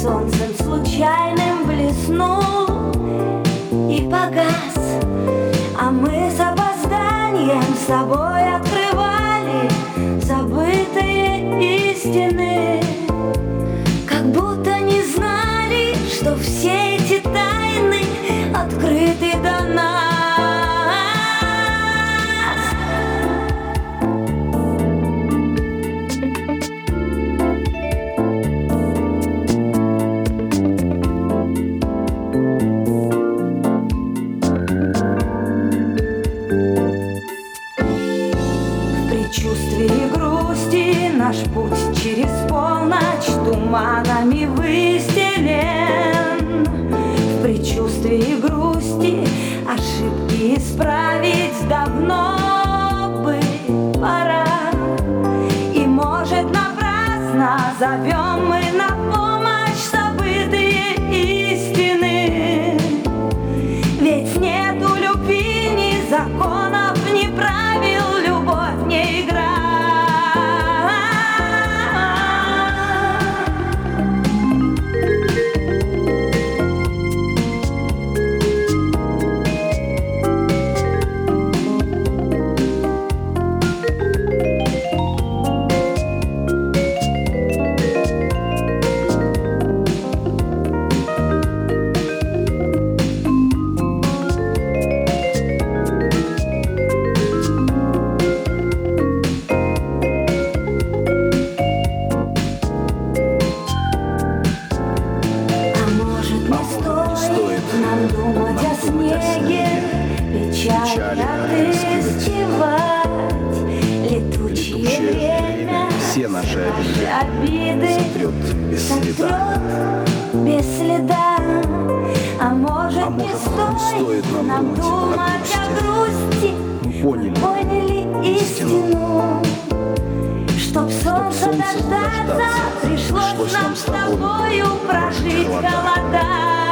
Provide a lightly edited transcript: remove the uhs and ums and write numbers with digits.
солнцем случайным блеснул и погас, а мы с опозданием с собой открывали забытые истины, как будто не знали, что все эти тайны открыты до нас. В предчувствии грусти наш путь через полночь туманами выстелен. В предчувствии грусти ошибки исправить давно бы пора. И, может, напрасно зовем мы на помощь забытые истины. Ведь нету любви ни законов, ни правил, любовь не игра. Нам думать о снеге, печаль отыскивать, летучее время все наши обиды сотрет без следа. А может, не стоит нам думать о грусти, поняли истину. Чтоб солнце дождаться, пришлось нам с тобою прожить голода.